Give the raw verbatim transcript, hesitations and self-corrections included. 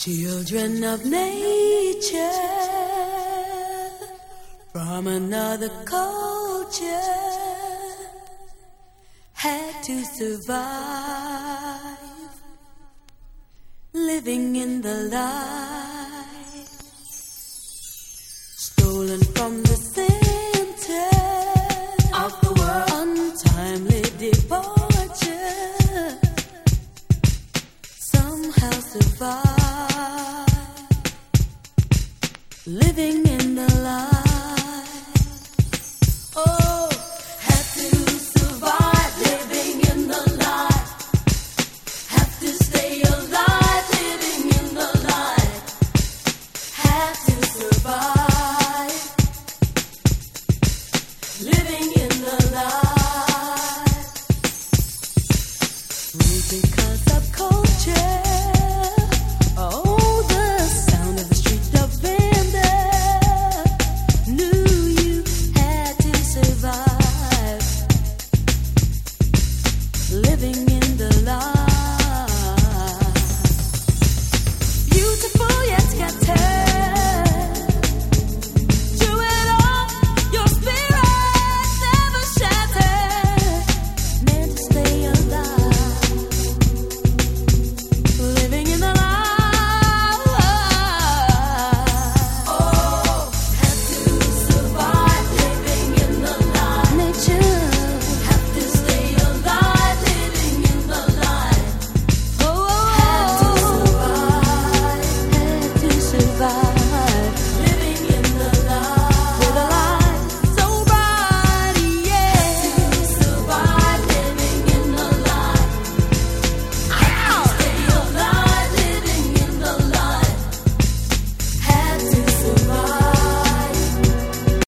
Children of nature from another culture had to survive, living in the light, stolen from the center of the world, untimely departure, somehow survive, living in the light.